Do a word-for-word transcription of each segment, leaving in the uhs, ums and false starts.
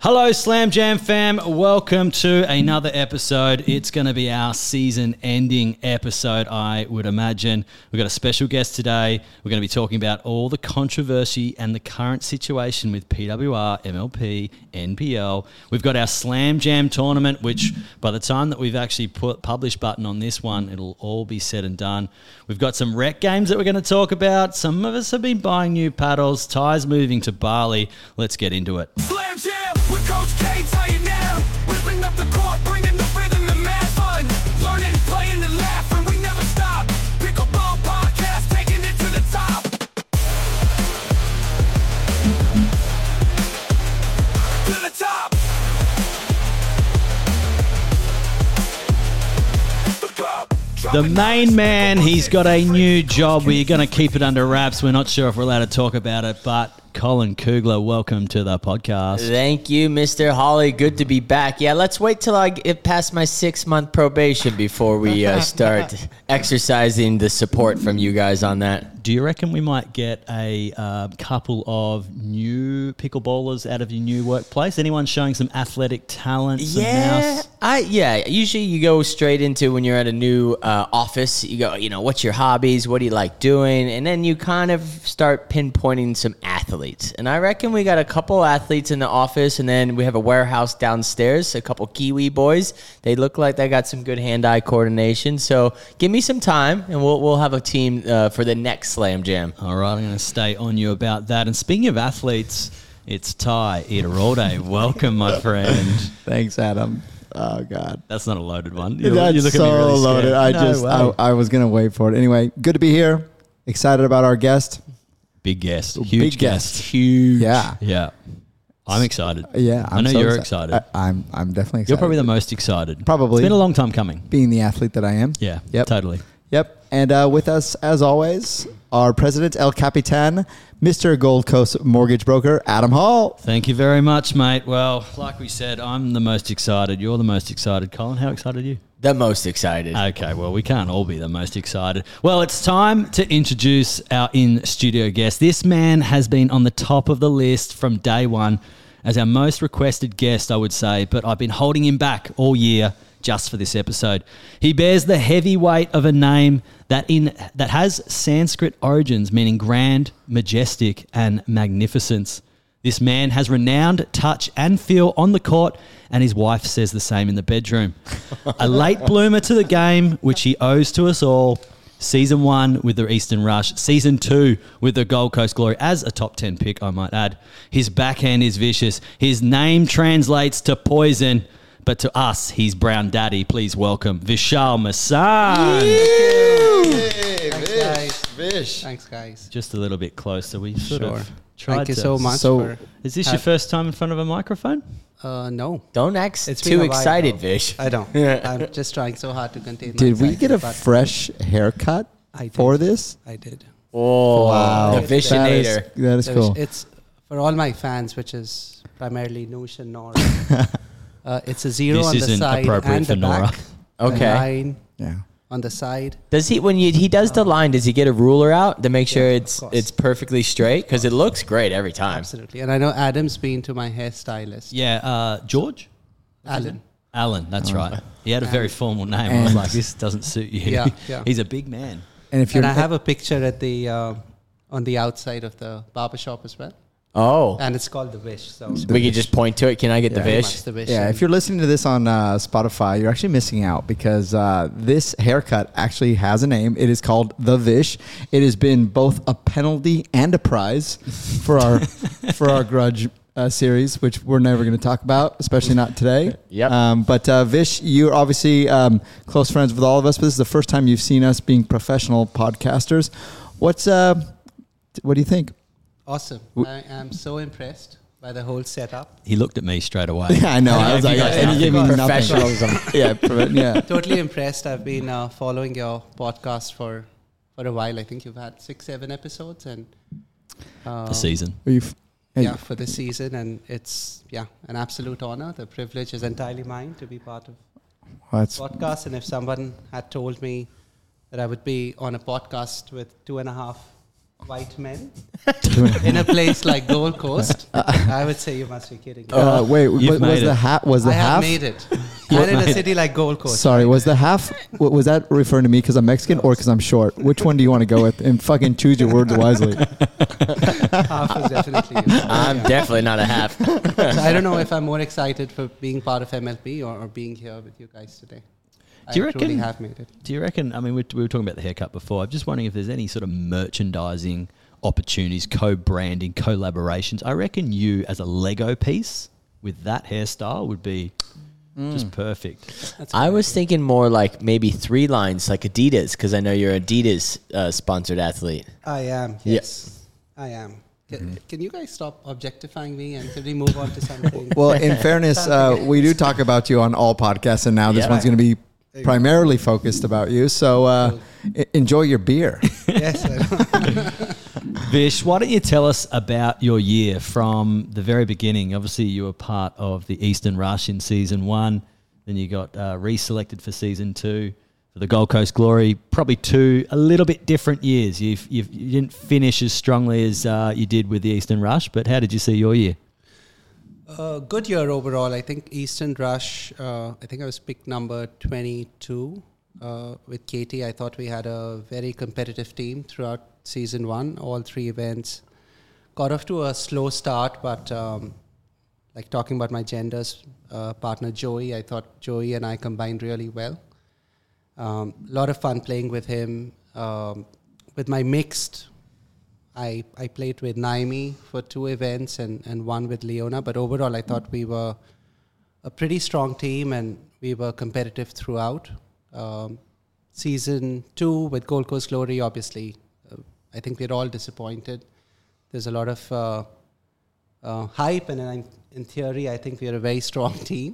Hello, Slam Jam fam. Welcome to another episode. It's going to be our season-ending episode, I would imagine. We've got a special guest today. We're going to be talking about all the controversy and the current situation with P W R, M L P, N P L. We've got our Slam Jam tournament, which by the time that we've actually put publish button on this one, it'll all be said and done. We've got some rec games that we're going to talk about. Some of us have been buying new paddles. Ty's moving to Bali. Let's get into it. Slam Jam! With Coach K, tell you now. Whipping up the court, bringing the rhythm and mad fun. Learning, playing, and laughing, we never stop. Pickleball podcast, taking it to the top. To the top. The top. The main man, he's got a new job. We're going to keep it under wraps. We're not sure if we're allowed to talk about it, but Colin Kugler, welcome to the podcast. Thank you, Mister Holly. Good to be back. Yeah, let's wait till I get past my six-month probation before we uh, start exercising the support from you guys on that. Do you reckon we might get a uh, couple of new pickleballers out of your new workplace? Anyone showing some athletic talent? Some Yeah, mouse? I yeah. Usually you go straight into when you're at a new uh, office. You go, you know, what's your hobbies? What do you like doing? And then you kind of start pinpointing some athletes. And I reckon we got a couple athletes in the office, and then we have a warehouse downstairs. A couple Kiwi boys. They look like they got some good hand-eye coordination. So give me some time, and we'll we'll have a team uh, for the next Slam Jam. All right, I'm going to stay on you about that. And speaking of athletes, it's Ty Iturralde. Welcome, my friend. Thanks, Adam. Oh, God. That's not a loaded one. You're, That's you're looking so at me really scared. loaded. I No just, way. I, I was going to wait for it. Anyway, good to be here. Excited about our guest. Big guest. Huge Big guest. guest. Huge. Yeah. Yeah. I'm excited. Yeah. i I'm know so you're exci- excited. I, I'm, I'm definitely excited. You're probably the most excited. Probably. It's been a long time coming. Being the athlete that I am. Yeah. Yep. Totally. Yep. And uh, with us, as always, our president, El Capitan, Mister Gold Coast Mortgage Broker, Adam Hall. Thank you very much, mate. Well, like we said, I'm the most excited. You're the most excited. Colin, how excited are you? The most excited. Okay, well, we can't all be the most excited. Well, it's time to introduce our in-studio guest. This man has been on the top of the list from day one as our most requested guest, I would say, but I've been holding him back all year just for this episode. He bears the heavy weight of a name that in that has Sanskrit origins, meaning grand, majestic, and magnificence. This man has renowned touch and feel on the court, and his wife says the same in the bedroom. A late bloomer to the game, which he owes to us all. Season one with the Eastern Rush. Season two with the Gold Coast Glory as a top ten pick, I might add. His backhand is vicious. His name translates to poison. But to us, he's Brown Daddy. Please welcome Vishal Massan. Hey, Thanks, Vish. guys. Vish. Thanks, guys. Just a little bit closer. We sort Sure. of tried Thank you to- so much. So- for, Is this your have- first time in front of a microphone? Uh, no. Don't act It's been too a while, excited, though. Vish. I don't. I'm just trying so hard to contain. my Did we get a excitement, but fresh haircut I did. for this? I did. Oh, Wow. the That is, Vishinator. that is So cool. It's for all my fans, which is primarily Noosh and Nora. uh, it's a zero This on the isn't side appropriate and for the Nora. back. Okay. A line Yeah. on the side. Does he when you, he does the line? Does he get a ruler out to make sure Yeah, of it's course. it's perfectly straight? Because it looks great every time. Absolutely. And I know Adam's been to my hairstylist. Yeah, uh, George? Alan. Alan, that's Oh. right. He had a very formal name. I And- was like, this doesn't suit you. Yeah, yeah. He's a big man. And if you're And I have a picture at the uh, on the outside of the barbershop as well. Oh, And it's called The Wish. So we could just point to it. Can I get the pretty Vish? much The Wish. Yeah, And if you're listening to this on uh, Spotify, you're actually missing out because uh, this haircut actually has a name. It is called The Vish. It has been both a penalty and a prize for our for our Grudge uh, series, which we're never going to talk about, especially not today. Yep. Um, but uh, Vish, you're obviously um, close friends with all of us, but this is the first time you've seen us being professional podcasters. What's uh, what do you think? Awesome. I am so impressed by the whole setup. He looked at me straight away. Yeah, I know. I was like, you guys and he gave me nothing. Professionalism. Yeah, pro- yeah. Totally impressed. I've been uh, following your podcast for, for a while. I think you've had six, seven episodes and uh, The season. Are you f- hey, yeah, for the season. And it's, yeah, an absolute honor. The privilege is entirely mine to be part of well, that's- the podcast. And if someone had told me that I would be on a podcast with two and a half white men in a place like Gold Coast, I would say you must be kidding. Uh, wait, You've was, was made the it. half? Was the I have half? made it. And in a city like Gold Coast. Sorry, was the half? wa- Was that referring to me because I'm Mexican or because I'm short? Which one do you want to go with? And fucking choose your words wisely. Half is definitely you. I'm Yeah. definitely not a half. So I don't know if I'm more excited for being part of M L P or, or being here with you guys today. Do you I truly reckon- have made it. Do you reckon? I mean, we, we were talking about the haircut before. I'm just wondering if there's any sort of merchandising opportunities, co-branding, collaborations. I reckon you, as a Lego piece with that hairstyle, would be just perfect. That's I great. was thinking more like maybe three lines, like Adidas, because I know you're an Adidas uh, sponsored athlete. I am. Yeah. Yes, I am. Can, can you guys stop objectifying me and can we move on to something? Well, in fairness, uh, we do talk about you on all podcasts, and now this Yeah. one's going to be primarily focused about you. So uh, e- enjoy your beer. Yes. I know. Vish, why don't you tell us about your year from the very beginning? Obviously, you were part of the Eastern Rush in season one. Then you got uh, reselected for season two for the Gold Coast Glory. Probably two a little bit different years. You've, you've, you didn't finish as strongly as uh, you did with the Eastern Rush, but how did you see your year? Uh, good year overall. I think Eastern Rush, uh, I think I was picked number twenty-two uh, with Katie. I thought we had a very competitive team throughout season one, all three events. Got off to a slow start, but um, like talking about my genders, uh, partner Joey, I thought Joey and I combined really well. A um, lot of fun playing with him. Um, with my mixed, I, I played with Naimi for two events and, and one with Leona, but overall I thought we were a pretty strong team and we were competitive throughout. Um, season two with Gold Coast Glory, obviously, uh, I think we're all disappointed. There's a lot of uh, uh, hype, and in, in theory, I think we're a very strong team.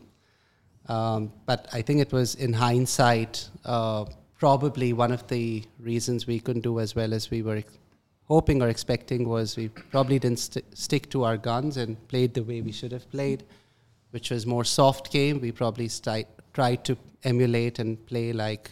Um, but I think it was, in hindsight, uh, probably one of the reasons we couldn't do as well as we were ex- hoping or expecting was we probably didn't st- stick to our guns and played the way we should have played, which was more soft game. We probably sti- tried to emulate and play like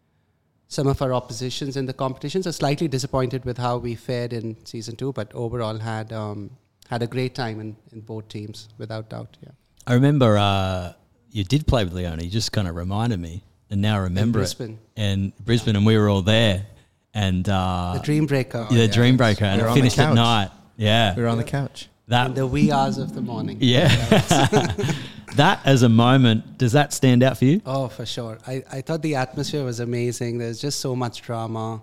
some of our oppositions in the competition. So slightly disappointed with how we fared in season two, but overall had um, had a great time in, in both teams, without doubt. Yeah. I remember uh, you did play with Leona. You just kind of reminded me, and now I remember Brisbane. it. And Brisbane, and we were all there. And uh, The Dream Breaker. yeah, the Dream Breaker, and We were it on the finished at couch. night. Yeah, We were on the couch. that In the wee hours of the morning. yeah. That as a moment, does that stand out for you? Oh, for sure. I, I thought the atmosphere was amazing. There's just so much drama.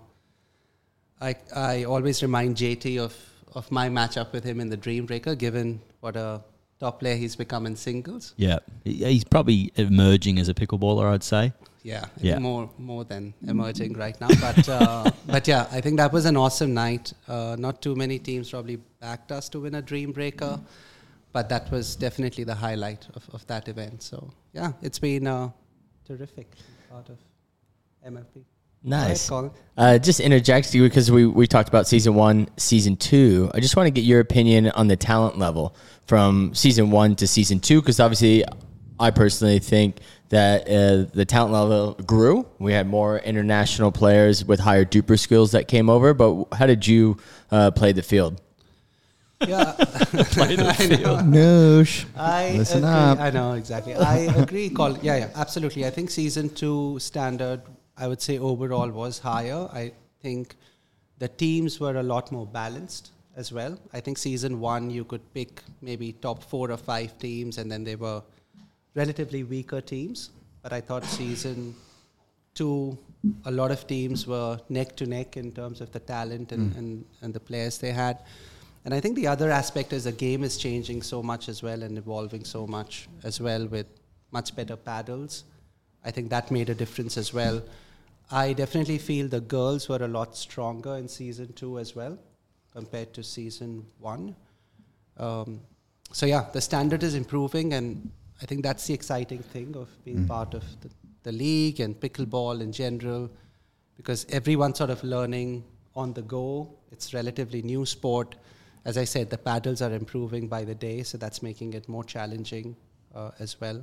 I I always remind J T of, of my matchup with him in the Dream Breaker, given what a top player he's become in singles. Yeah, He- he's probably emerging as a pickleballer, I'd say. Yeah, I Yeah. think more more than emerging right now. But uh, but yeah, I think that was an awesome night. Uh, not too many teams probably backed us to win a Dream Breaker, but that was definitely the highlight of, of that event. So yeah, it's been uh, terrific part of M L P. Nice. Go ahead, Colin. Uh, just interject you because we, we talked about season one, season two. I just want to get your opinion on the talent level from season one to season two, because obviously I personally think that uh, the talent level grew. We had more international players with higher duper skills that came over, but how did you uh, play the field? Yeah, I know. Noosh. I Listen agree. up. I know exactly. I agree, Colin. Yeah, yeah, absolutely. I think season two standard, I would say overall was higher. I think the teams were a lot more balanced as well. I think season one you could pick maybe top four or five teams, and then they were relatively weaker teams. But I thought season two, a lot of teams were neck to neck in terms of the talent and, and, and the players they had. And I think the other aspect is the game is changing so much as well and evolving so much as well with much better paddles. I think that made a difference as well. I definitely feel the girls were a lot stronger in season two as well compared to season one. Um, so yeah, the standard is improving, and I think that's the exciting thing of being part of the, the league and pickleball in general, because everyone's sort of learning on the go. It's relatively new sport. As I said, the paddles are improving by the day, so that's making it more challenging uh, as well.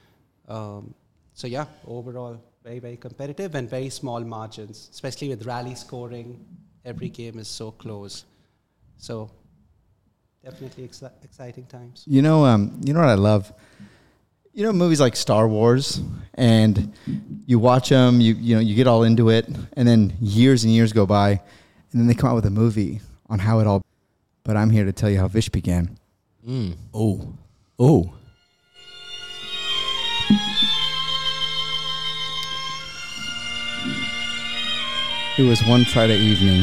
Um, so yeah, overall, very, very competitive and very small margins, especially with rally scoring. every game is so close. So definitely exci- exciting times. You know, um, you know what I love? You know, movies like Star Wars, and you watch them, you you know, you get all into it, and then years and years go by, and then they come out with a movie on how it all. But I'm here to tell you how Vish began. Mm. Oh, oh. It was one Friday evening.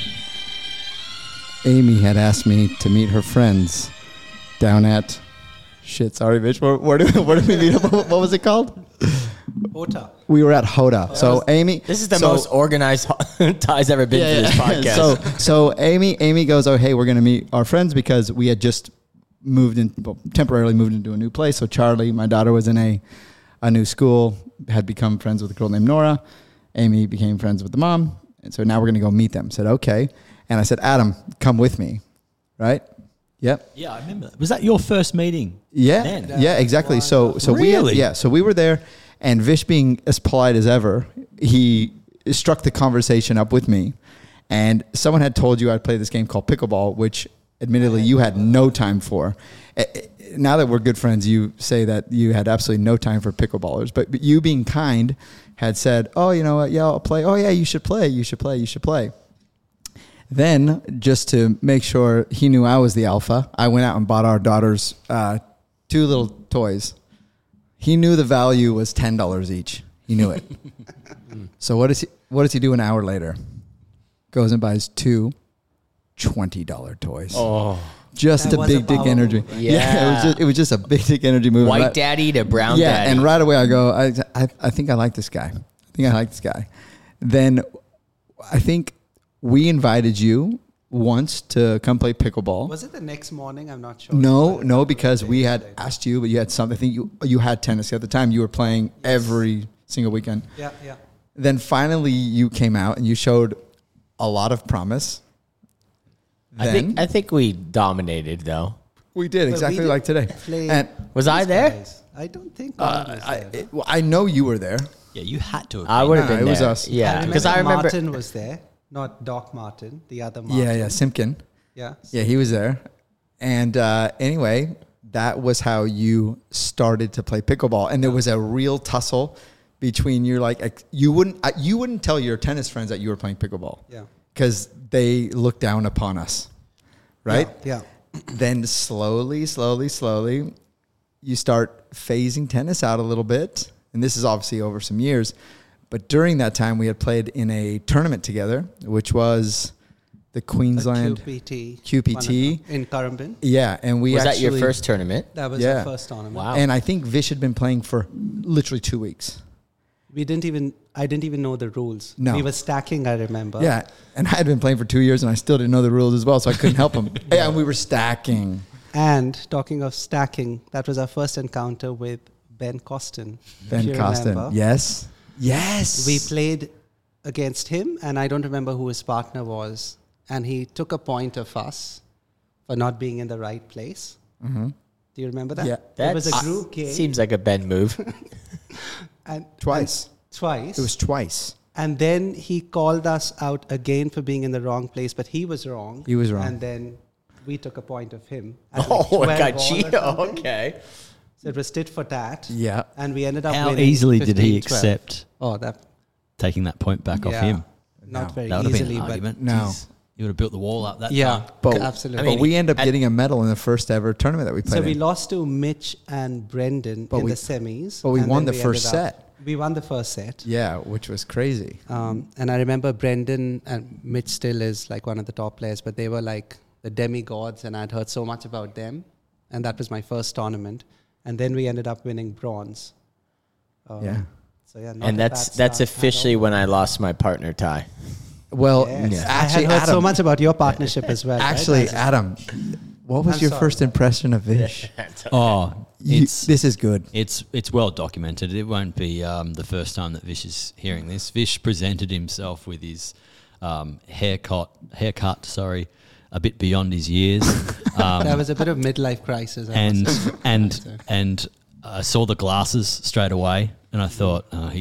Amy had asked me to meet her friends down at. Shit, sorry, Vish. Where, where, did, where did we meet up? What was it called? Ota. We were at Hoda. So Amy. This is the so, most organized Ty's ever been Yeah, to this yeah. podcast. So, so Amy, Amy goes, "Oh, hey, we're gonna meet our friends because we had just moved in, well, temporarily moved into a new place." So Charlie, my daughter, was in a a new school, had become friends with a girl named Nora. Amy became friends with the mom, and so now we're gonna go meet them. I said, "Okay," and I said, "Adam, come with me," right? Yep. Yeah, I remember. Was that your first meeting? Yeah, Then? yeah, exactly. So, so we Really? had, yeah, so we were there, and Vish, being as polite as ever, he struck the conversation up with me, and someone had told you I'd play this game called pickleball, which admittedly you had no time for. Eh, eh, Now that we're good friends, you say that you had absolutely no time for pickleballers, but, but you, being kind, had said, "Oh, you know what? Yeah, I'll play. Oh, yeah, you should play. You should play. You should play." Then, just to make sure he knew I was the alpha, I went out and bought our daughters uh, two little toys. He knew the value was ten dollars each. He knew it. So what does he? What does he do an hour later? Goes and buys two twenty dollar toys. oh, Just That a was a big dick power energy. move, right? Yeah, it was just it was just a big dick energy move. white Right- daddy to brown yeah, daddy. and right away I go, I, I I think I like this guy. I think I like this guy. Then I think we invited you once to come play pickleball. Was it the next morning? I'm not sure. No, I no, remember because the we day had later. asked you, but you had something. I think you you had tennis at the time. You were playing every single weekend. Yeah, yeah. Then finally you came out and you showed a lot of promise. I Then think I think we dominated though. we did But we exactly did like today. play And Was I these there? guys. I don't think uh, Ron was I, there. it, well, I know you were there. Yeah, you had to have I been. would have No, been it was there. us. Yeah, I because I remember. Martin was there, not Doc Martin, the other Martin. Yeah, yeah, Simpkin. Yeah. Yeah, he was there. And uh, anyway, that was how you started to play pickleball, and there was a real tussle between your like ex- you wouldn't uh, you wouldn't tell your tennis friends that you were playing pickleball. Yeah. Because they looked down upon us, right? Yeah. Then slowly, slowly, slowly, you start phasing tennis out a little bit, and this is obviously over some years. But during that time, we had played in a tournament together, which was the The Queensland. Q P T. Q P T. one of them, in Currumbin. Yeah, and we was that actually, your first tournament? That was Yeah. our first tournament. Wow. And I think Vish had been playing for literally two weeks. We didn't even, I didn't even know the rules. No. We were stacking, I remember. Yeah, and I had been playing for two years, and I still didn't know the rules as well, so I couldn't help him. Yeah, and we were stacking. And talking of stacking, that was our first encounter with Ben Costin. if Ben you Costin. remember. Yes. Yes. We played against him, and I don't remember who his partner was. And he took a point of us for not being in the right place. Mhm. Do you remember that? Yeah. It was a That's- group game. Seems like a Ben move. and, Twice. and twice. It was twice. And then he called us out again for being in the wrong place, but he was wrong. He was wrong. And then we took a point of him. at like oh, twelve I got all or cheated. something. Okay. So it was tit for tat. Yeah. And we ended up How winning easily did he fifteen twelve. accept Oh, that. taking that point back off yeah, him? Not No. very That would have been easily, an but argument. No. Jeez. You would have built the wall up that yeah, time. But, absolutely. I but mean, we end up at- getting a medal in the first ever tournament that we played So we in. lost to Mitch and Brendan But in we- the semis. but we and won then the we first ended up- set. We won the first set. Yeah, which was crazy. Um, and I remember Brendan and Mitch still is like one of the top players, but they were like the demigods, and I'd heard so much about them. And that was my first tournament. And then we ended up winning bronze. Um, Yeah. So yeah, not And a that's bad that's start at officially all. when I lost my partner Ty. Well, Yes. actually, I had heard Adam, so much about your partnership as well. right? actually, That's- Adam, what was I'm your sorry. first impression of Vish? Oh, You- it's this is good. it's it's well documented. It won't be um, the first time that Vish is hearing this. Vish presented himself with his um, haircut, haircut, sorry, a bit beyond his years, um, that was a bit of midlife crisis. I and must say. and and I saw the glasses straight away, and I thought, oh, he's a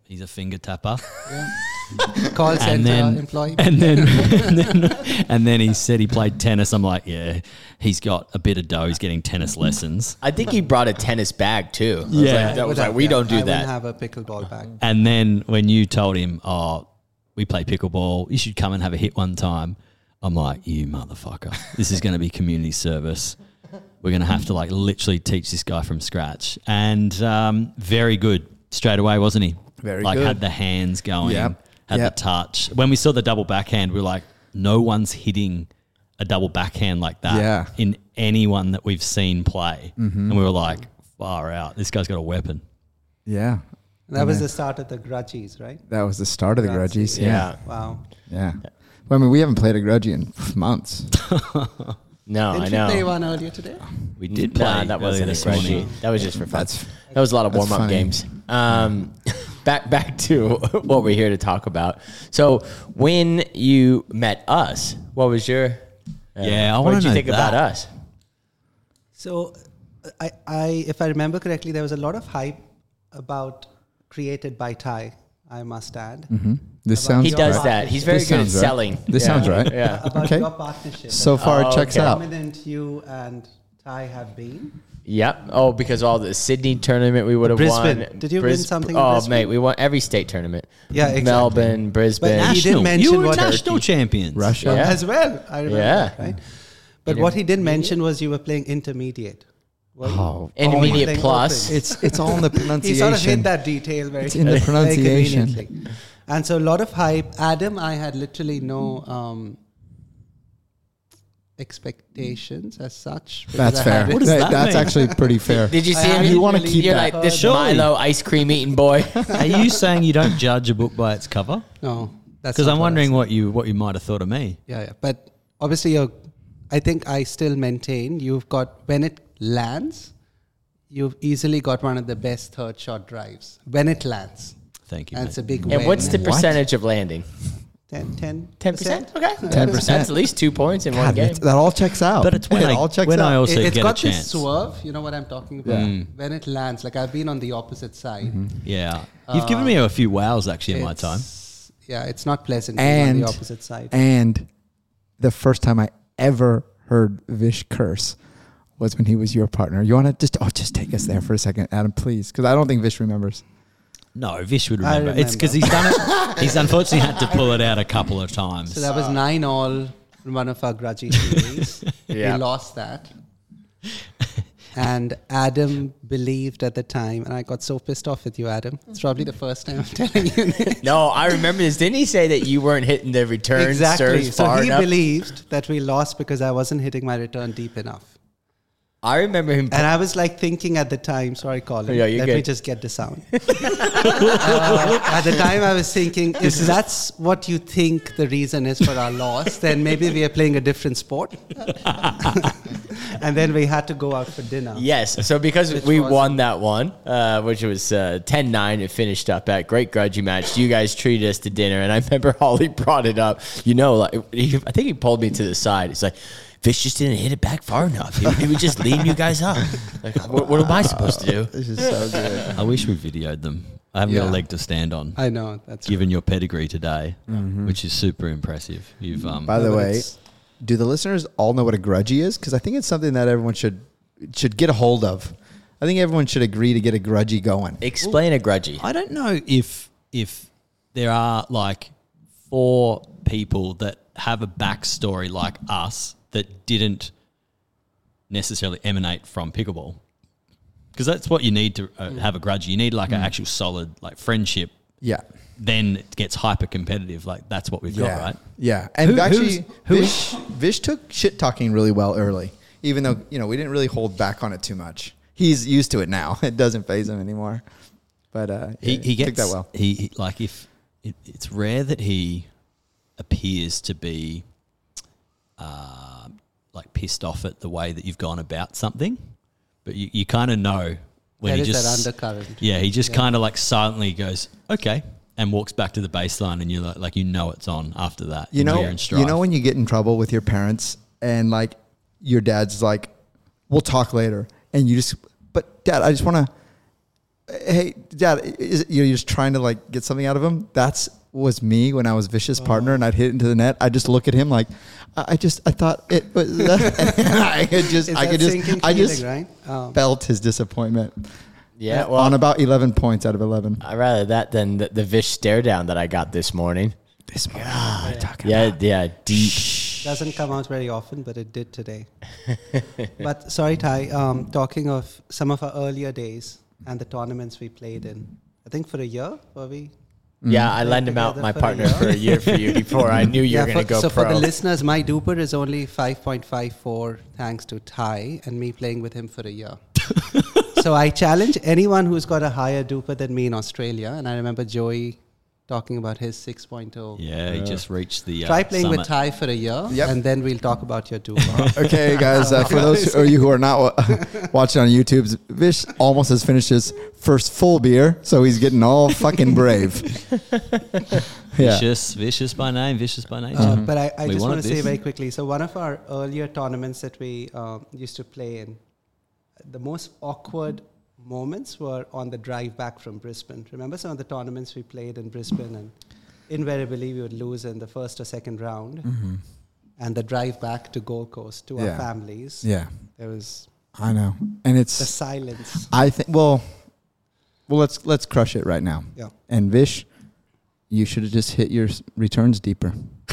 he's a finger tapper. Call center and then, employee. and then, and then, and then he said he played tennis. I'm like, yeah, he's got a bit of dough. He's getting tennis lessons. I think he brought a tennis bag too. I was Yeah. like, that was like, we don't do I that. wouldn't have a pickleball bag. And then when you told him, oh, we play pickleball, you should come and have a hit one time. I'm like, you motherfucker. This is going to be community service. We're going to have to like literally teach this guy from scratch. And um, very good straight away, wasn't he? Very like good. had the hands going, Yep. had Yep. the touch. When we saw the double backhand, we were like, no one's hitting a double backhand like that Yeah. in anyone that we've seen play. And we were like, far out. This guy's got a weapon. Yeah. That was the start of the grudgies, right? That was the start of the Grazie. grudgies. Yeah. Wow. Yeah. Well, I mean, we haven't played a grudgie in months. No, Didn't I you know. play one earlier today? We did play Nah, that earlier wasn't a this morning. spreadsheet. That was just for fun. That's- that was a lot of that's warm up funny. games. Um, back back to what we're here to talk about. So when you met us, what was your? Uh, Yeah, I what wanna did you know think about that. us? So, I, I, if I remember correctly, there was a lot of hype about created by Ty. I must add This About sounds He does right. that. He's very This good at sounds right. selling. This Yeah. sounds right. Yeah. about Okay. your partnership. So far, Oh, it checks okay. out. Dominant you and Ty have been. Yep. Oh, because all the Sydney tournament we would have Brisbane. won. Did you win something in Oh, Brisbane? mate, we won every state tournament. Yeah, exactly. Melbourne, Brisbane. But he did National. mention you were what- national Turkey. champions. Russia. Yeah. As well, I remember Yeah. that, right? But did- what he did mention was you were playing intermediate. Were you? Oh, Intermediate playing plus. open. it's it's all in the He pronunciation. sort of hit that detail very, It's in the very pronunciation. conveniently. And so a lot of hype. Adam, I had literally no um, expectations as such. because That's I fair. had it- What does That- that that's mean? actually pretty fair. Did you I see him? haven't You wanna really keep You're that. like this Surely. Milo ice cream eating boy. Are you saying you don't judge a book by its cover? No, that's Because not I'm what I wondering said. what you what you might have thought of me. Yeah, yeah. But obviously, you're, I think I still maintain you've got, when it lands, you've easily got one of the best third shot drives. When it lands. Thank you. And mate. it's a big And win. what's the What? percentage of landing? ten, ten, ten percent? Okay. ten percent. That's at least two points in one God, game. that's- that all checks out. But it's when it I- all checks when out. I also It, it's get got a this chance. swerve, you know what I'm talking about? When it lands, like I've been on the opposite side. Yeah, you've given me a few wows actually in my time. It's- Yeah, it's not pleasant being on and the opposite side. and the first time I ever heard Vish curse was when he was your partner. You want to just oh just take us there for a second, Adam, please, because I don't think Vish remembers. No, Vish would I remember. It's because he's done it. He's unfortunately had to pull it out a couple of times. So that was nine all in one of our grudgy series. Yeah. We lost that. And Adam believed at the time, and I got so pissed off with you, Adam. It's probably the first time I'm telling you this. No, I remember this. Didn't he say that you weren't hitting the return Exactly. serves So far he enough? believed that we lost because I wasn't hitting my return deep enough. I remember him. And I was like thinking at the time, sorry, Colin, Yeah, you're let me good. just get the sound. uh, at the time, I was thinking, if that's what you think the reason is for our loss, then maybe we are playing a different sport. And then we had to go out for dinner. Yes. So because Which we was- won that one, uh, which was uh, ten nine, it finished up at great grudgy match. You guys treated us to dinner. And I remember Holly brought it up. You know, like he, I think he pulled me to the side. He's like, Fish just didn't hit it back far enough. He, he was just leading you guys up. Like, what, what am I supposed to do? This is so good. I wish we videoed them. I haven't got Yeah. a leg to stand on. I know. That's Given your pedigree today, which is super impressive. You've um, By the No, but way, it's- do the listeners all know what a grudgie is? Because I think it's something that everyone should should get a hold of. I think everyone should agree to get a grudgie going. Explain a grudgy. I don't know if if there are like four people that have a backstory like us that didn't necessarily emanate from pickleball, because that's what you need to uh, have a grudge. You need like an actual solid like friendship. Yeah. Then it gets hyper competitive. Like that's what we've Yeah. got, right? Yeah. And Who- actually, who's- who Vish, Vish took shit talking really well early, even though, you know, we didn't really hold back on it too much. He's used to it now. It doesn't faze him anymore. But uh, He yeah, he took gets that well. He, he like if it, it's rare that he appears to be uh, like pissed off at the way that you've gone about something, but you, you kind of know when There he is just that undercurrent. yeah he just Yeah. kind of like silently goes okay and walks back to the baseline, and you're like, like you know it's on after that. You and know, you're in strife. you know when you get in trouble with your parents and like your dad's like, "We'll talk later," and you just, but Dad, I just want to. hey, Dad, is it, you're just trying to like get something out of him. That's was me when I was Vish's partner and I'd hit it into the net. I just look at him like, I I just, I thought it was, and I could just, It's I that could just, sinking I just feeling, right? Um, felt his disappointment. Yeah, on well, about eleven points out of eleven. I rather that than the, the Vish stare down that I got this morning. This morning, what are you talking Yeah, about? yeah, deep. Doesn't come out very often, but it did today. But sorry, Ty. Um, talking of some of our earlier days and the tournaments we played in, I think for a year, were we? Yeah, I Played lent him out together my for a partner year. for a year for you before I knew you were for- going to go so pro. for the listeners, my duper is only five point five four thanks to Ty and me playing with him for a year. So I challenge anyone who's got a higher duper than me in Australia. And I remember Joey talking about his six point oh. Yeah, he just reached the. Uh, Try playing summit. with Ty for a year, Yep. and then we'll talk about your duper. Okay, guys, uh, for those of you who are not wa- watching on YouTube, Vish almost has finished his first full beer, so he's getting all fucking brave. Yeah. Vicious, vicious by name, vicious by nature. Uh, but I, I We just wanted want to say this. very quickly. So one of our earlier tournaments that we um, used to play in, the most awkward moments were on the drive back from Brisbane. Remember some of the tournaments we played in Brisbane, and invariably we would lose in the first or second round. And the drive back to Gold Coast to Mm-hmm. Yeah. our families, Yeah, there was I know, and the it's. silence. I think. Well, well, let's let's crush it right now. Yeah. And Vish, you should have just hit your s- returns deeper.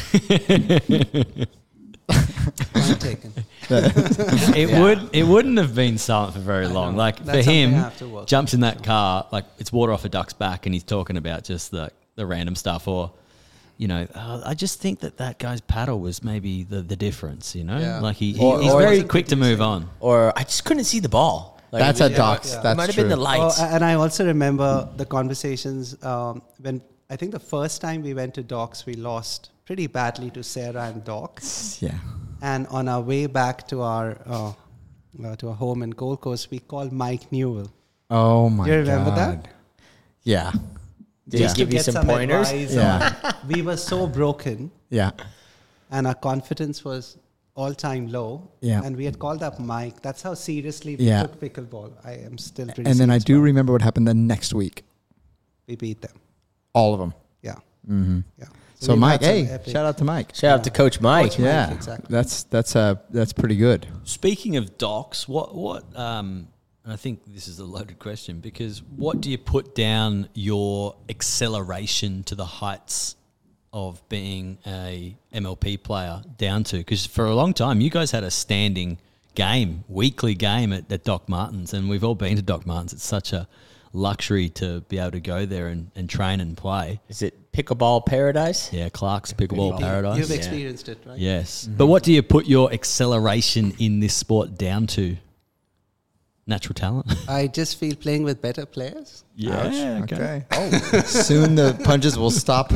Point taken. it Yeah. would it wouldn't have been silent for very I long. know. Like That's for something him, I have to work jumps on, in that so. car, like it's water off a duck's back, and he's talking about just the the random stuff, or you know, uh, I just think that that guy's paddle was maybe the the difference. You know, Yeah. like he, he Or- he's or- very wasn't quick to move producing. on. Or I just couldn't see the ball. Like, That's it at was- Docks. It That's might have true. been the Oh, lights. and I also remember the conversations um, when I think the first time we went to Docks, we lost pretty badly to Sarah and Doc. Yeah. And on our way back to our uh, uh, to our home in Gold Coast, we called Mike Newell. Oh my. Do you remember God. that? Yeah. Did Yeah. he give you Get some pointers? advice Yeah. on- we were so broken, Yeah. and our confidence was all time low. Yeah. And we had called up Mike. That's how seriously we Yeah. took pickleball. I am still pretty. And then I serious do about it. remember what happened the next week. We beat them. All of them. Yeah. Mm-hmm. Yeah. So we've Mike, had some hey, epic- shout out to Mike. Shout out to Coach Mike. Coach Mike, Yeah, exactly. that's that's uh that's pretty good. Speaking of docs, what what um, and I think this is a loaded question, because what do you put down your acceleration to the heights of being a M L P player down to? Because for a long time, you guys had a standing game, weekly game at, at Doc Martens, and we've all been to Doc Martens. It's such a luxury to be able to go there and, and train and play. Is it pickleball paradise? Yeah, Clark's Pickleball Paradise. You've Yeah. experienced it, right? Yes. But what do you put your acceleration in this sport down to? Natural talent? I just feel playing with better players. Yeah. Okay. Oh, soon the punches will stop.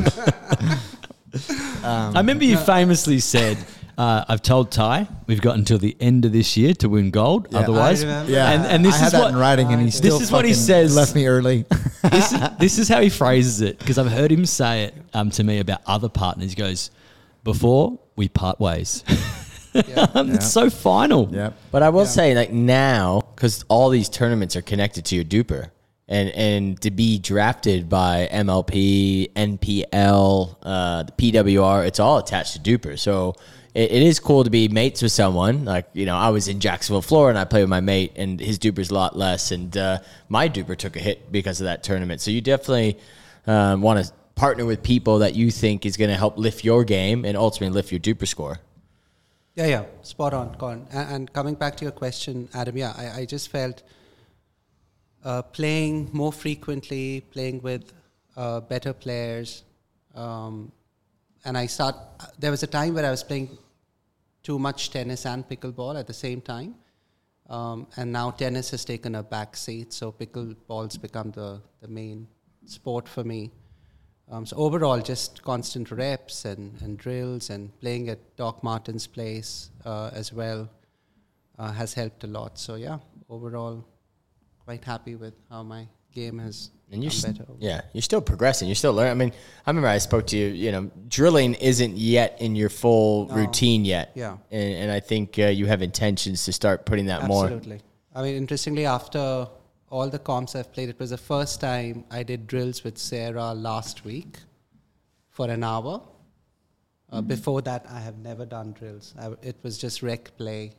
I remember you famously said, uh, I've told Ty, we've got until the end of this year to win gold. Yeah. Otherwise, I remember. Yeah, And- and this I had is that what- in writing, and he This still is what he fucking says. Left me early. this, is, this is how he phrases it, because I've heard him say it um, to me about other partners. He goes, before we part ways. Um, It's so final. Yep. But I will say, like now, because all these tournaments are connected to your duper, and and to be drafted by M L P, N P L, uh, the P W R, it's all attached to duper. So it, it is cool to be mates with someone. Like, you know, I was in Jacksonville, Florida, and I played with my mate, and his duper's a lot less, and uh, my duper took a hit because of that tournament. So you definitely um, want to partner with people that you think is going to help lift your game and ultimately lift your duper score. Yeah, yeah, spot on, Colin. And, and coming back to your question, Adam, yeah, I, I just felt uh, playing more frequently, playing with uh, better players, um, and I start. There was a time where I was playing too much tennis and pickleball at the same time, um, and now tennis has taken a back seat, so pickleball's become the the main sport for me. Um, so overall, just constant reps and, and drills and playing at Doc Martens' place uh, as well uh, has helped a lot. So yeah, overall, quite happy with how my game has And you're become st- better. yeah, you're still progressing. You're still learning. I mean, I remember I spoke to you. You know, drilling isn't yet in your full No. routine yet. Yeah. and, and I think uh, you have intentions to start putting that more. Absolutely. I mean, interestingly, after all the comps I've played, it was the first time I did drills with Sarah last week for an hour. Uh, before that, I have never done drills. I, it was just rec play.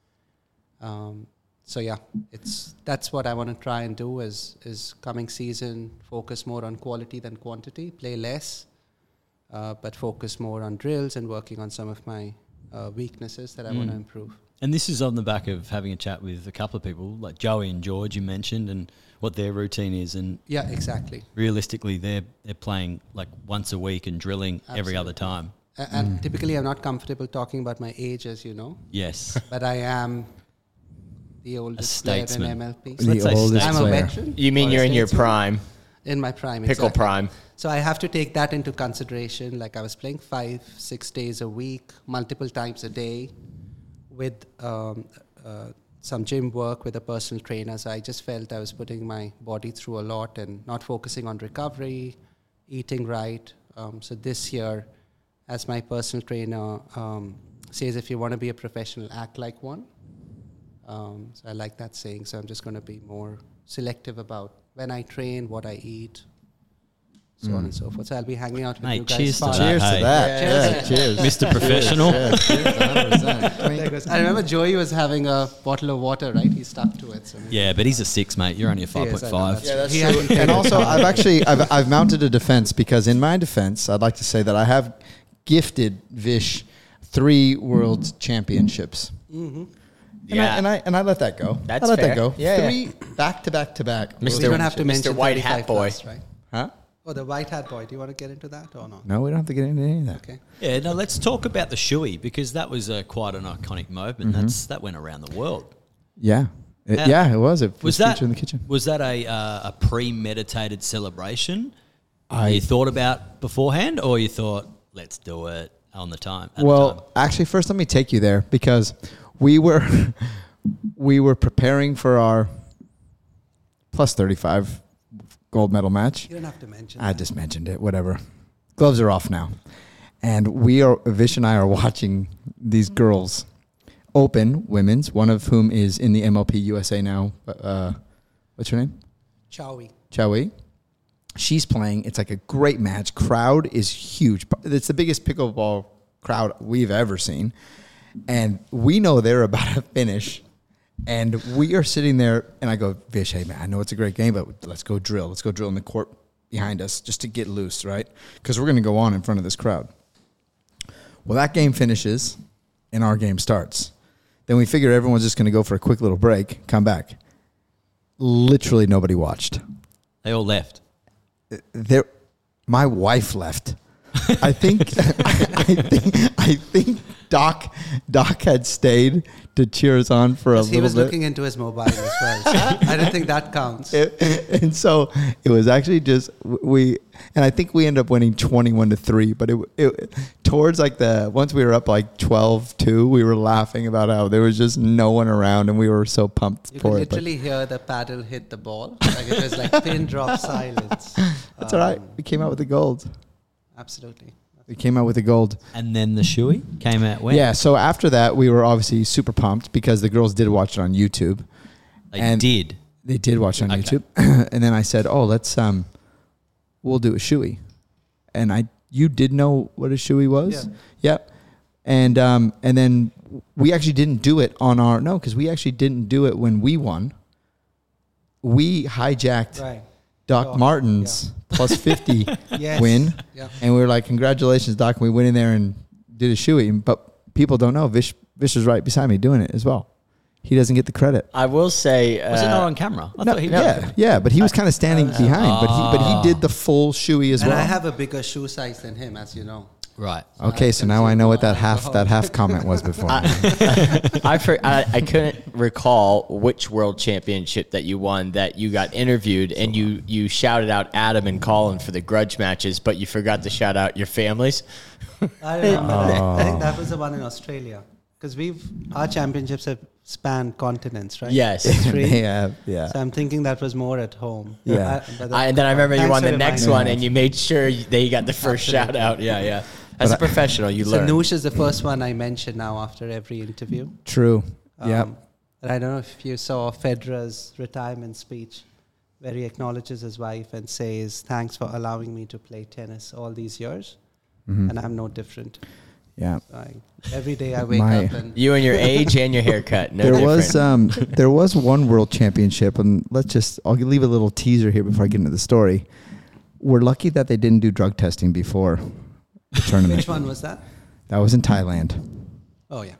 Um, so yeah, it's that's what I want to try and do. Is is coming season focus more on quality than quantity. Play less, uh, but focus more on drills and working on some of my uh, weaknesses that I want to improve. And this is on the back of having a chat with a couple of people, like Joey and George you mentioned, and what their routine is. And Yeah, exactly. realistically, they're they're playing like once a week and drilling every other time. A- And typically, I'm not comfortable talking about my age, as you know, Yes. but I am the oldest player in statesman. M L P. The Let's say oldest I'm a player. veteran. You mean or a you're in your statesman. prime, In my prime, pickle exactly. prime. So I have to take that into consideration. Like I was playing five, six days a week, multiple times a day, with um, uh, some gym work with a personal trainer. So I just felt I was putting my body through a lot and not focusing on recovery, eating right. Um, so this year, as my personal trainer um, says, if you want to be a professional, act like one. Um, so I like that saying. So I'm just going to be more selective about when I train, what I eat, so on and so forth. So I'll be hanging out with Mate, you guys. cheers to far- that. Cheers Hey. to that. Yeah. Yeah, Cheers. cheers. Mister Professional. Cheers, cheers, one hundred percent. I mean, There goes. I remember Joey was having a bottle of water, right? He stuck to it. So Yeah, but he's a six, mate. You're only a five Yes, point I know, five. that's Yeah, that's He true. hasn't played And it. also, I've actually I've, I've mounted a defense because in my defense, I'd like to say that I have gifted Vish three world championships. And, I, Yeah. and I and I let that go. That's I let fair. that go. Yeah, yeah. Three back to back to back. Mister You don't have to Mister mention White Hat thirty-five Boy. plus, right? Huh? Oh, the white hat boy. Do you want to get into that or not? No, we don't have to get into any of that. Okay. Yeah, no, let's talk about the shoey because that was uh, quite an iconic moment. That's That went around the world. Yeah. It- Uh, yeah, it was. It was, Was that featured in the kitchen. Was that a uh, a premeditated celebration? I- you thought about beforehand, or you thought, let's do it on the time? At the time? Well, actually, first let me take you there because we were we were preparing for our plus thirty-five gold medal match. You don't have to mention. I that. just mentioned it. Whatever. Gloves are off now, and we are Vish and I are watching these girls open women's. One of whom is in the M L P U S A now. Uh, what's her name? Chowie. Chowie. She's playing. It's like a great match. Crowd is huge. It's the biggest pickleball crowd we've ever seen. And we know they're about to finish. And we are sitting there, and I go, Vish, hey, man, I know it's a great game, but let's go drill. Let's go drill in the court behind us just to get loose, right? Because we're going to go on in front of this crowd. Well, that game finishes, and our game starts. Then we figure everyone's just going to go for a quick little break, come back. Literally nobody watched. they all left. There, my wife left. I think, I think, I think Doc, Doc had stayed to cheer us on for a He little was bit. looking into his mobile as well. So I don't think that counts. And so it was actually just we, and I think we ended up winning twenty-one to three. But it, it towards like the once we were up like twelve two, we were laughing about how there was just no one around, and we were so pumped You for could it. But literally hear the paddle hit the ball. Like it was like pin drop silence. that's all right. Um, We came out with the gold. Absolutely. We came out with the gold. And then the shoey came out when? Yeah. So after that, we were obviously super pumped because the girls did watch it on YouTube. They And- did. They did watch it on Okay. YouTube, and then I said, "Oh, let's um, we'll do a shoey," and I you did know what a shoey was, Yeah. Yep, and um, and then we actually didn't do it on our no because we actually didn't do it when we won. We hijacked Right. Doc Oh, Martin's plus fifty Yes. win, Yeah. and we were like, "Congratulations, Doc!" And we went in there and did a shoey, but people don't know Vish Vish is right beside me doing it as well. He doesn't get the credit. I will say, uh, Was it not on camera? I No, thought he yeah, yeah, but he was kind of standing behind. But he, but he did the full shoey as And well. I have a bigger shoe size than him, as you know. Right. okay, so now I know what that half that half comment was before. I, for, I I couldn't recall which world championship that you won that you got interviewed and you you shouted out Adam and Colin for the grudge matches, but you forgot to shout out your families. I remember. Oh. I think that was the one in Australia. Because we've our championships have spanned continents, right? Yes. Three. yeah, yeah. So I'm thinking that was more at home. Yeah. I, but I, and then I remember you thanks won for the next reminding one me. and you made sure they got the first Absolutely. shout out. Yeah, yeah. As a professional, you So learn. Noosh is the first one I mention now after every interview. True. Um, yeah. And I don't know if you saw Federer's retirement speech, where he acknowledges his wife and says, "Thanks for allowing me to play tennis all these years, Mhm. and I'm no different." Yeah. I, every day I wake My- up and You and your age and your haircut. No there different. was um, there was one world championship, and let's just I'll leave a little teaser here before I get into the story. We're lucky that they didn't do drug testing before the tournament. which one was that? That was in Thailand. Oh yeah.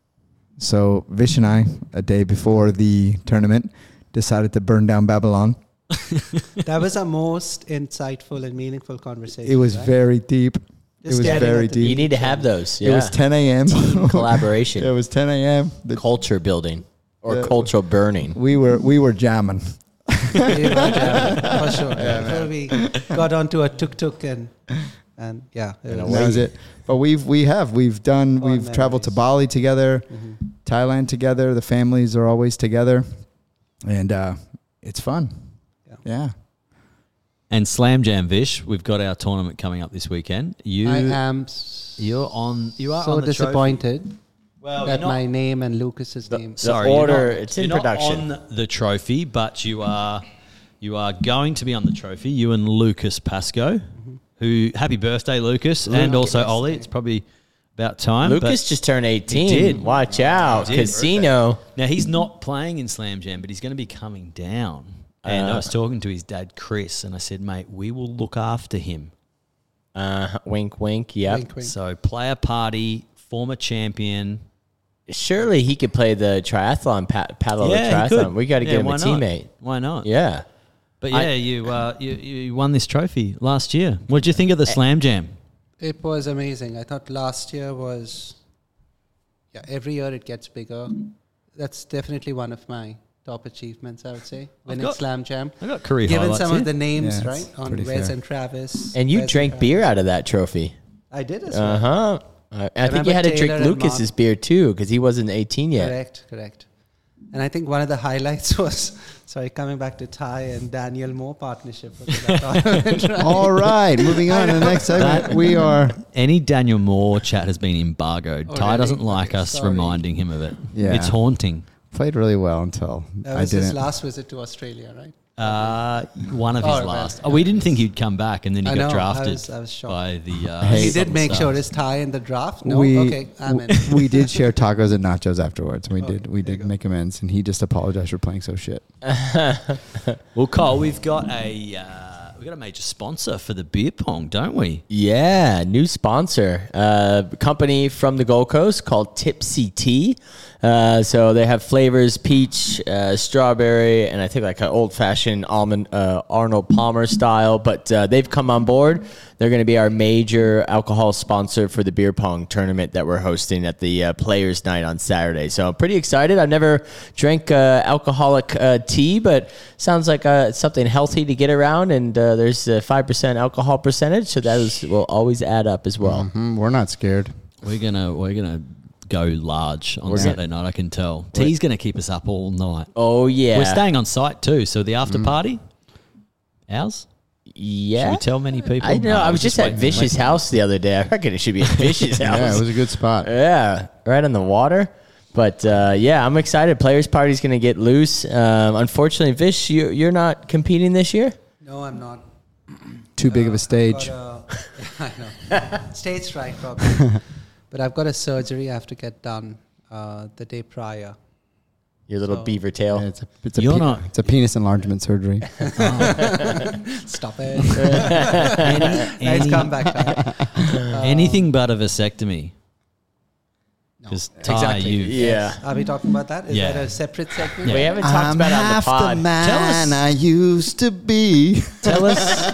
So Vish and I, a day before the tournament, decided to burn down Babylon. That was our most insightful and meaningful conversation. It was right? very deep. Just it was staring very at the You deep. need to have those. Yeah. It was ten a.m. Team collaboration. It was ten a.m. The- Culture building or Yeah. cultural burning. we were we were jamming. We were jamming, for sure. Before we got onto a tuk-tuk and and yeah, it And was- That was it. But we've we have we've done Fond we've traveled to memories. Bali together, Mhm. Thailand together. The families are always together, and uh, it's fun. Yeah. Yeah. And Slam Jam Vish, we've got our tournament coming up this weekend. You, I am s- you're on. You are so on the trophy. disappointed Well, that you're not- my name and Lucas's The- name. the Sorry, you're order, not- it's in you're not production. on the trophy, but you are you are going to be on the trophy. You and Lucas Pascoe, who happy birthday, Lucas, and also Ollie. It's probably about time. Lucas but- just turned eighteen. He did. Watch out. He did. Casino. Now he's not playing in Slam Jam, but he's going to be coming down. And I Uh. was talking to his dad, Chris, and I said, "Mate, we will look after him." Uh, wink, wink. Yep. Wink, wink. So player party, former champion. Surely he could play the triathlon, pa- paddle Yeah, the he triathlon. could. We got to Yeah, get him a why not? teammate. Why not? Yeah. But I- yeah, you, uh, you you won this trophy last year. What did you think of the Slam Jam? It was amazing. I thought last year was, yeah, every year it gets bigger. That's definitely one of my top achievements, I would say. Winning got- Slam Jam. I got career Given highlights some here. of the names, Yeah, right, it's on pretty Wes fair. and Travis. And you Wes drank Travis. beer out of that trophy. I did as well. Uh huh. I, I think remember you had to drink Taylor and Lucas's Mark. beer too because he wasn't eighteen yet. Correct, correct. And I think one of the highlights was, sorry, coming back to Ty and Daniel Moore partnership. Was in that tournament, right? All right, moving on to the next segment. We are Any Daniel Moore chat has been embargoed. Oh, Ty really? doesn't like us Sorry. reminding him of it. Yeah. It's haunting. played really well until That I was his didn't. last visit to Australia, right? Uh, one of Oh, his right. last. Oh, we didn't think he'd come back, and then he I got know, I drafted was- I was shocked. by the. Uh, Hey. He did Southern make sure Stars. his tie in the draft. No, we, okay, I'm in. w- we did share tacos and nachos afterwards. We Oh, did we there you did go. make amends, and he just apologized for playing so shit. Well, Kyle, we've got a uh, we've got a major sponsor for the beer pong, don't we? Yeah, new sponsor, uh, company from the Gold Coast called Tipsy Tea. Uh, so they have flavors peach, uh, strawberry, and I think like an old fashioned almond uh, Arnold Palmer style. But uh, they've come on board. They're going to be our major alcohol sponsor for the beer pong tournament that we're hosting at the uh, Players Night on Saturday. So I'm pretty excited. I've never drank uh, alcoholic uh, tea, but sounds like uh, it's something healthy to get around. And uh, there's a five percent alcohol percentage, so that is, will always add up as well. Mhm, we're not scared. We're gonna we're gonna go large on We're gonna- Saturday night. I can tell. T's gonna keep us up all night. Oh yeah, We're staying on site too. So the after party, ours. Yeah, Should we tell many people? I know. No, I was just at waiting- Vish's waiting. house the other day. I reckon it should be at Vish's house. Yeah, it was a good spot. Yeah, right on the water. But uh, yeah, I'm excited. Players Party's going to get loose. Um, unfortunately, Vish, you, you're not competing this year. No, I'm not. Too big of Uh, a stage. I've got a- I know. Stage fright, probably. But I've got a surgery I have to get done uh, the day prior. Your little So- beaver tail. Yeah, it's a it's a You're pe- not- it's a penis enlargement surgery. Stop it. Any, Nice any- comeback. Ty. anything but a vasectomy. Because Ty, Exactly. you Yeah. Are we talking about that? Is Yeah. that a separate segment? Yeah. We haven't talked about it on the pod. man I used to be. tell us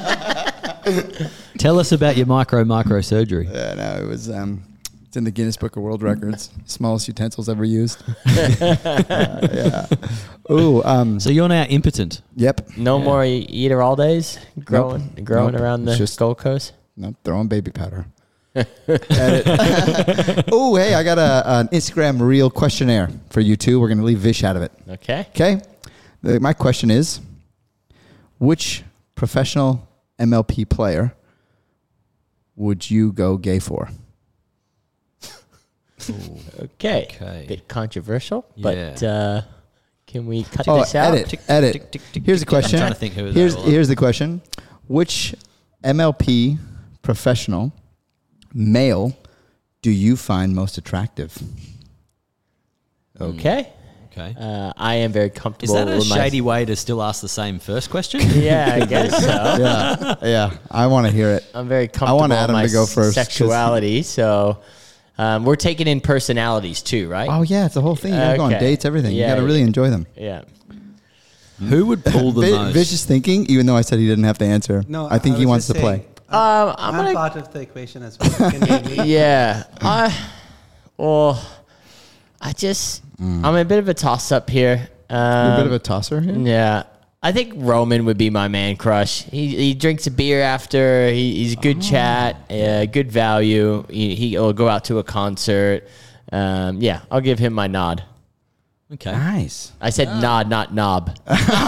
tell us about your micro micro surgery. Yeah, no, it was. Um, it's in the Guinness Book of World Records. Smallest utensils ever used. yeah. Ooh. Um. So you're now impotent. Yep. No more e- eater all days growing growing Nope. around the It's just- Gold Coast. No, throwing baby powder. Oh, hey, I got a, an Instagram reel questionnaire for you two. We're going to leave Vish out of it. Okay. Okay. The- my question is, which professional M L P player would you go gay for? Okay. Okay. Bit controversial, but Yeah. uh, Can we cut Oh, this out? edit, Tick, edit. tick, tick, tick, Here's the tick, tick. I'm question. trying to think who that here's was. here's the question: which M L P professional male do you find most attractive? Okay. Okay. Uh, I am very Is comfortable that a with my- shady way to still ask the same first question? Yeah, I guess so. Yeah, yeah. I want to hear it. I'm very I comfortable want in Adam my to go first, 'cause- sexuality, so um, we're taking in personalities too, right? Oh yeah, it's the whole thing. You gotta go on Okay. dates, everything. Yeah, you gotta really yeah. enjoy them. Yeah. Who would pull the Vi- most? Vicious thinking, even though I said he didn't have to answer. No, I think I he was wants to just play. saying, Um, I'm I'm, gonna. part of the equation as well. You can be me. Yeah. I. Well, I just. I'm a bit of a toss up here. Um, You're a bit of a tosser here. Yeah. I think Roman would be my man crush. He he drinks a beer after. He, he's a good chat, uh, good value. He, he'll go out to a concert. Um, yeah, I'll give him my nod. Okay. Nice. I said nod, not knob.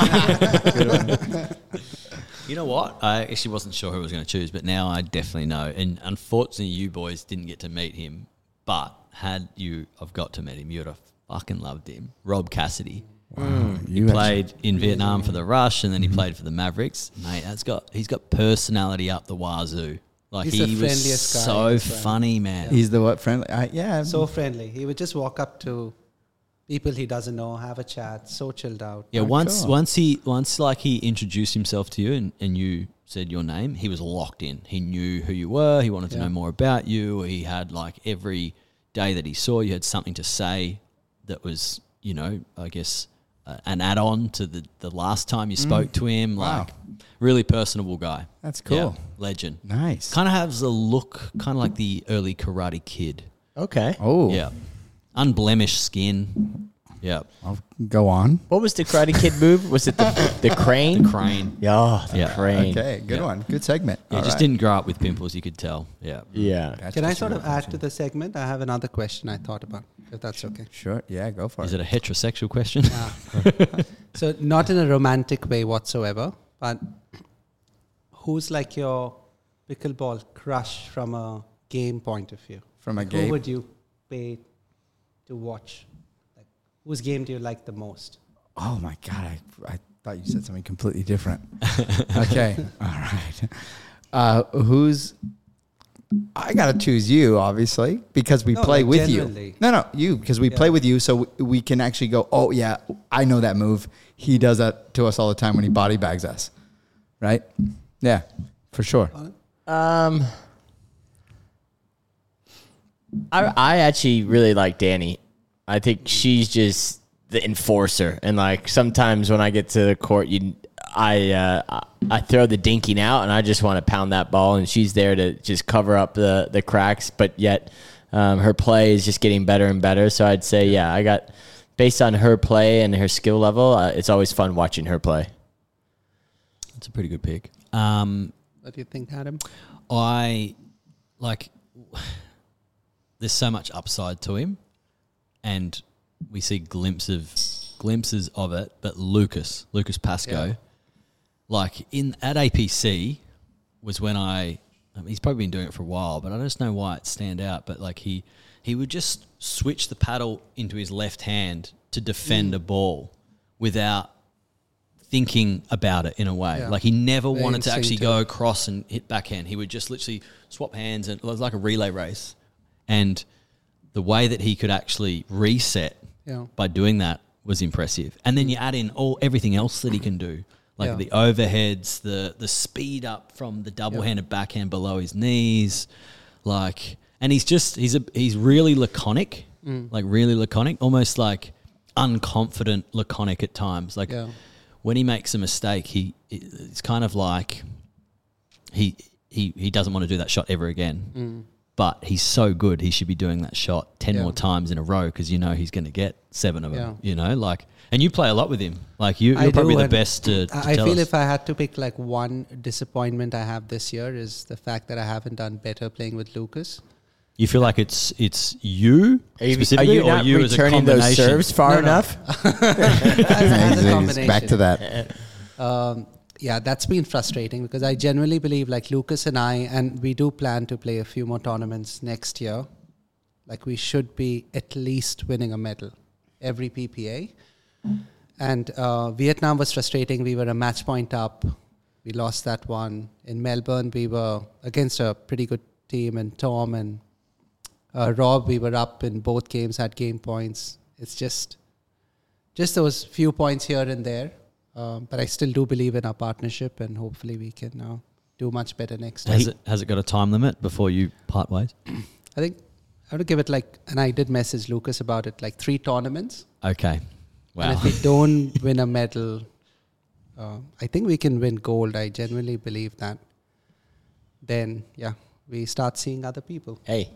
You know what? I actually wasn't sure who I was going to choose, but now I definitely know. And unfortunately, you boys didn't get to meet him. But had you have got to meet him, you would have fucking loved him. Rob Cassidy. You He played in Vietnam for the Rush, and then he played for the Mavericks. Mate, that's got he's got personality up the wazoo. Like He's he the was friendliest guy so as well. funny, man. He's the what friendly? I, yeah. So friendly. He would just walk up to people he doesn't know, have a chat, so chilled out. Yeah, Oh, once cool. once he once like he introduced himself to you and, and you said your name, he was locked in. He knew who you were. He wanted to Yeah. know more about you. He had like every day that he saw you had something to say that was, you know, I guess uh, an add-on to the, the last time you spoke to him. Wow. Like really personable guy. That's cool. Yeah, legend. Nice. Kind of has a look kind of like the early Karate Kid. Okay. Oh. Yeah. Unblemished skin. Yeah. I'll go on. What was the Karate Kid move? Was it the the crane? The crane. Yeah, the Yeah. crane. Okay. Good Yeah. one. Good segment. Yeah, All just right. didn't grow up with pimples, you could tell. Yeah. Yeah. Gotcha. Can I sort of add to the segment? I have another question I thought about, if that's okay. Sure. Yeah. Go for Is it. it a heterosexual question? So not in a romantic way whatsoever, but who's like your pickleball crush from a game point of view? From a Who game. would you pay to watch? Like, whose game do you like the most? Oh my god! I, I thought you said something completely different. Okay. All right. Uh, who's? I gotta choose you, obviously, because we No, play like with generally. you. No, no, you, because we Yeah. play with you, so we, we can actually go. Oh yeah, I know that move. He does that to us all the time when he body bags us, right? Yeah, for sure. Um, I I actually really like Danny. I think she's just the enforcer, and like sometimes when I get to the court, you I uh, I- I throw the dinking out, and I just want to pound that ball, and she's there to just cover up the the cracks, but yet um, her play is just getting better and better. So I'd say, yeah, I got based on her play and her skill level, uh, it's always fun watching her play. That's a pretty good pick. Um, What do you think, Adam? I like. There's so much upside to him, and we see glimpses glimpses of it. But Lucas, Lucas Pascoe, Yeah. like in at A P C, was when I. I mean, he's probably been doing it for a while, but I just know why it stand out. But like he he would just switch the paddle into his left hand to defend a ball without thinking about it in a way. Yeah. Like he never Very wanted to actually instinctive. go across and hit backhand. He would just literally swap hands, and it was like a relay race. And the way that he could actually reset Yeah. by doing that was impressive. And then you add in all everything else that he can do, like Yeah. the overheads, the the speed up from the double-handed backhand below his knees, like. And he's just he's a he's really laconic, Mm. like really laconic, almost like unconfident laconic at times. Like Yeah. when he makes a mistake, he it's kind of like he he he doesn't want to do that shot ever again. But he's so good, he should be doing that shot ten Yeah. more times in a row because you know he's going to get seven of them. Yeah. You know, like, and you play a lot with him. Like you, I you're probably do, the and best to. to I I tell feel us. if I had to pick like one disappointment I have this year is the fact that I haven't done better playing with Lucas. You feel like it's it's you Are you, are specifically, you or not you as a returning those combination? serves far No, no. enough? As a combination. Back to that. Um, yeah, that's been frustrating because I genuinely believe like Lucas and I, and we do plan to play a few more tournaments next year. Like we should be at least winning a medal every P P A. And uh, Vietnam was frustrating. We were a match point up. We lost that one. In Melbourne, we were against a pretty good team, and Tom and uh, Rob, we were up in both games, had game points. It's just, just those few points here and there. Um, but I still do believe in our partnership, and hopefully we can uh, do much better next time. Has it, has it got a time limit before you part ways? I think I would give it like, and I did message Lucas about it, like three tournaments. Okay. Wow. And if we don't win a medal, uh, I think we can win gold. I genuinely believe that. Then, yeah, we start seeing other people. Hey,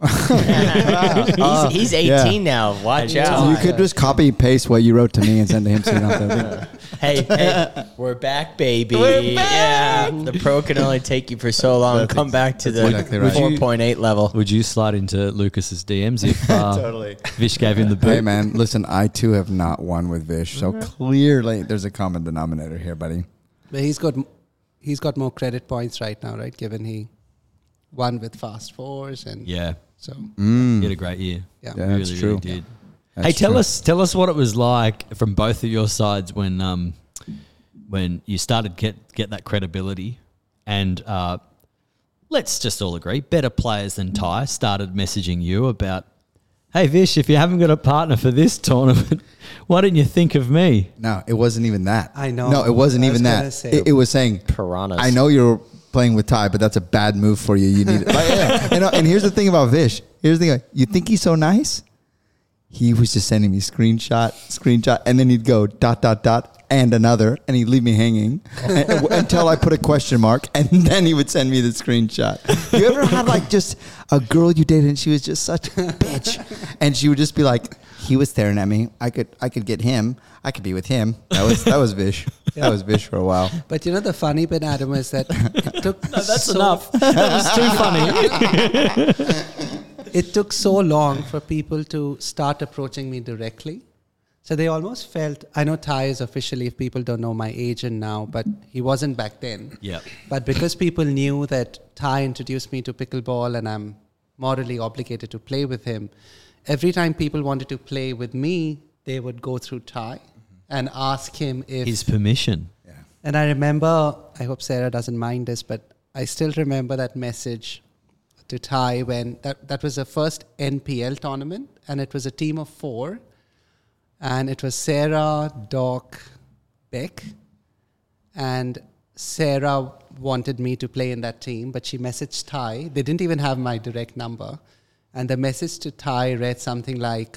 he's, he's eighteen Yeah. now. Watch Yeah. out. You could just copy paste what you wrote to me and send to him. So you don't have to- Hey, hey, we're back, baby. We're back! Yeah, the pro can only take you for so long. That's Come ex- back to that's the exactly right. four point eight level. Would you slide into Lucas's D Ms if uh, Totally. Vish gave him the boot? Hey man, listen, I too have not won with Vish, so clearly there's a common denominator here, buddy. But he's got he's got more credit points right now, right? Given he won with fast fours, and Yeah. so Mm. He had a great year. yeah. Yeah, really, that's really true. did. That's hey, tell true. us, tell us what it was like from both of your sides when, um, when you started get get that credibility, and uh, let's just all agree, better players than Ty started messaging you about, hey Vish, if you haven't got a partner for this tournament, why didn't you think of me? No, it wasn't even that. I know. No, it wasn't I even was gonna that. say. It, it was saying, Piranhas. I know you're playing with Ty, but that's a bad move for you. You need it. Like, yeah. and, uh, and here's the thing about Vish. Here's the thing. Like, you think he's so nice? He was just sending me screenshot, screenshot, and then he'd go dot, dot, dot, and another, and he'd leave me hanging and, until I put a question mark, and then he would send me the screenshot. You ever had like just a girl you dated and she was just such a bitch, and she would just be like, he was staring at me. I could, I could get him. I could be with him. That was that was Vish. That was Vish for a while. But you know the funny bit, Adam, is that it took That's so, enough. That was too funny. It took so long for people to start approaching me directly. So they almost felt, I know Ty is officially, if people don't know, my agent now, but he wasn't back then. Yeah. But because people knew that Ty introduced me to pickleball and I'm morally obligated to play with him, every time people wanted to play with me, they would go through Ty and ask him if... His permission. And I remember, I hope Sarah doesn't mind this, but I still remember that message to Ty when that, that was the first N P L tournament, and it was a team of four, and it was Sarah, Doc, Beck, and Sarah wanted me to play in that team, but she messaged Ty. They didn't even have my direct number, and the message to Ty read something like,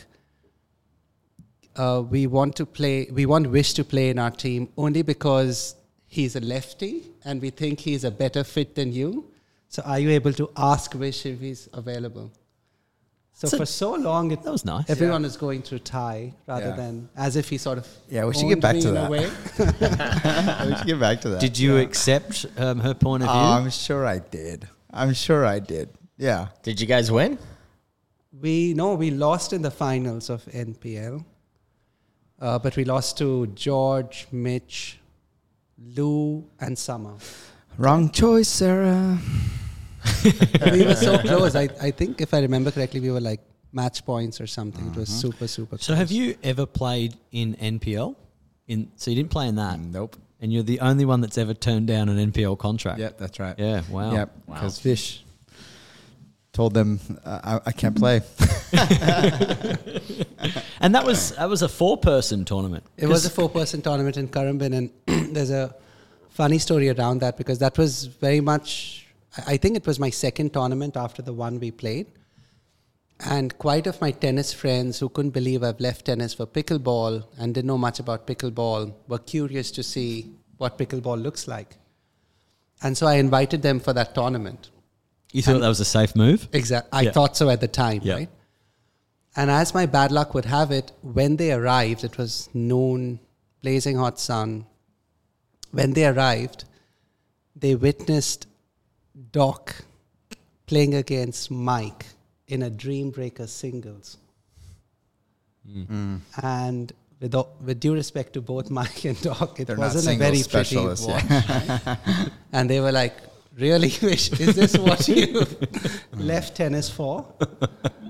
uh, we want to play, we want Vish to play in our team only because he's a lefty and we think he's a better fit than you. So are you able to ask Vish if he's available? So So- for so long, it, That was nice. everyone is going through Ty rather Yeah. than as if he sort of Yeah, we should owned get back me to in that. a way. we should get back to that. Did you accept um, her point of view? Oh, I'm sure I did. I'm sure I did. Yeah. Did you guys win? We no, we lost in the finals of N P L, uh, but we lost to George, Mitch, Lou, and Summer. Wrong choice, Sarah. We were so close. I, I think if I remember correctly, we were like match points or something. It was super, super close. So have you ever played in N P L? In so you didn't play in that, Nope. and you're the only one that's ever turned down an N P L contract. Yep, that's right. Yeah. Wow. Yep. Because Fish told them uh, I, I can't play. And that was that was a four person tournament. It was a 'Cause- four-person tournament in Currumbin, and there's a funny story around that because that was very much, I I think it was my second tournament after the one we played. And quite of my tennis friends who couldn't believe I've left tennis for pickleball and didn't know much about pickleball were curious to see what pickleball looks like. And so I invited them for that tournament. You thought And- that was a safe move? Exactly. I Yeah. thought so at the time, Yeah. right? And as my bad luck would have it, when they arrived, it was noon, blazing hot sun. When they arrived, they witnessed Doc playing against Mike in a Dreambreaker singles. And with, all- with due respect to both Mike and Doc, it They're not wasn't a very singles pretty specialists, watch. right? And they were like, really, Vish, is this what you left tennis for?